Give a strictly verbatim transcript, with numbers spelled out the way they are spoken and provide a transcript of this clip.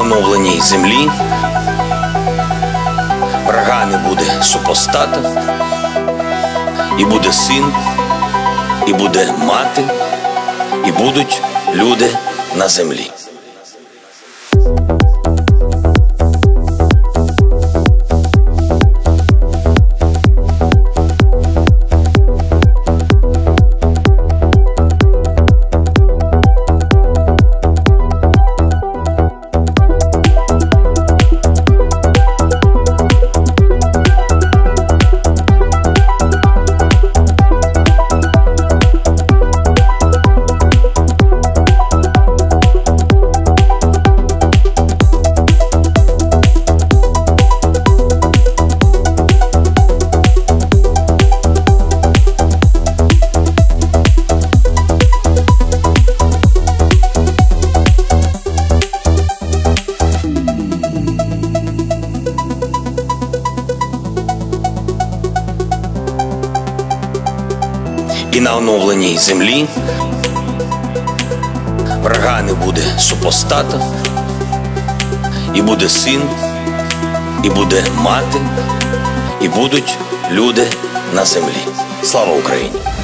оновленій землі врага не буде супостата, і буде син, і буде мати, і будуть люди на землі. І на оновленій землі врага не буде супостата, і буде син, і буде мати, і будуть люди на землі. Слава Україні!